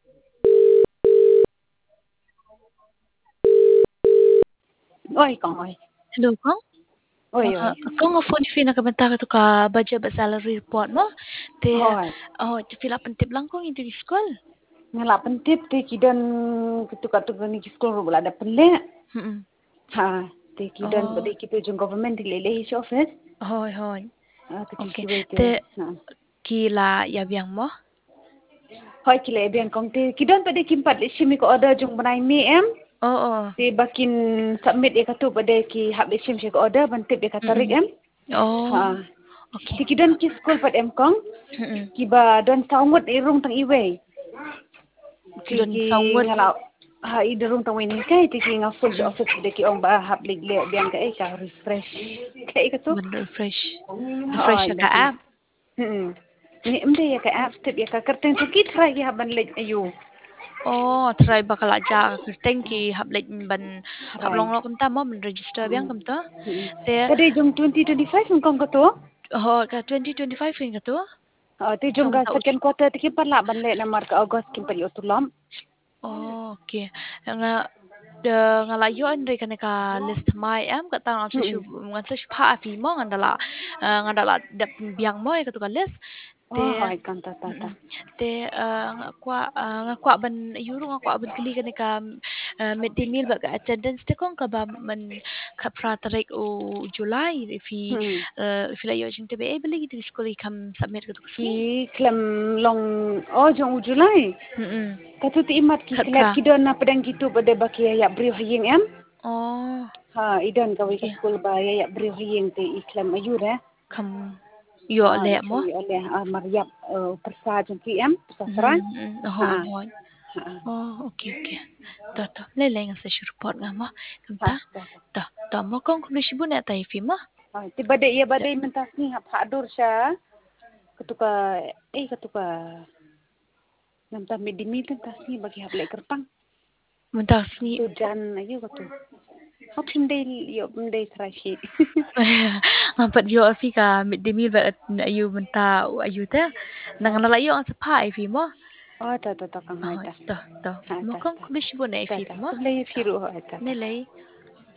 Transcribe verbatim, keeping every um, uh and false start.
Oi, con ơi. Hello con. Oi, Ờ, oi. con nga phone Fina ka banta ka to ka budget ba salary report mo? Te Hoi. oh fill up tip lang ko into the school. Ngala pentip te kidan ketuka tu ni school ru bala da pelle. Hmm. Ha, te kidan Oh, bade kitu jung government le le his office. hoi hoi. Ah, te Okay. ki wei te. Te Ha. kila ya biang mo? Hoi kile biang kong te kidan bade kimpat le shimi ko order jung banai mi em. Oh oh. Te bakin submit e katu bade ki hab le shim shi ko order bantip e katarik Hmm. em. Ha. Oh. Okay. Te kidan ki school pat em kong. Hmm. Kiba don saungot e rung tang iwei. Ki Don ki sawat. ngala ha i derung tang wini kai ti ki nga full Hmm. office de ki ong ba hap lig le biang ka e ka refresh kai ka tu Ben refresh. ha Refresh ka lagi app. hmm ni emde ya ka app tip ya ka kerteng tu ki thra ya ban leg ayu Oh, try bakal aja kerteng ki hab lek ban hab thrai long lo kam ta mo ben register biang kam ta. Te tadi jong twenty twenty-five kong ka tu ho ka twenty twenty-five ring ka to. ha ti jong Chong ka ta second quarter ti ki pala ban le na mar ka august kim pa yo tulam oh, okay. Nga de nga la yo andre kana ka list mai am ka tang sa shu nga sa shu pha fi mo nga dala eh, nga dala de biang mo ka to ka list te oh hai kan ta ta ta mm, te eh, nga kwa eh, nga kwa ban yuru nga kwa ban kli kana ka eh, midday meal ba ka attendance te kong ka ba man ka pra tarik o July fi hmm eh, fi la yo jing te be able to school kam submit ka to ki ski klam long oh jong julai mm katu ti imat ki kat kelat pra ki don na pedang gitu pada baki ya brio hayeng em oh ha idan ka wi ka okay school ba ya ya brio hayeng te iklam ayu re kam yo ha le mo iklam oleh mariap persa jong ki em persa serai Mhm, ha hoi hoi. ha Oh, okay okay. Toh toh, le le nga sa report nga mo. ha Kamta. Toh toh mo kong kulisyon na tayo fi mo. ha ti bade ya bade mentas ni ha phadur sha ketuka eh ketuka namta medimi tentas ni bagi hab le kerpang Mentas ni tu jan ayu katu option day yo day trashi ngapat yo fi ka midday meal ba ayu menta ayu ta. Nang nalayo ang sa pa fi mo. oh ta ta ta kang hai Oh, ta toh toh. ha Mo ta kong ta kulisyon na ta fi ta mo. tu le Toh. firu ha ta ta Nilay.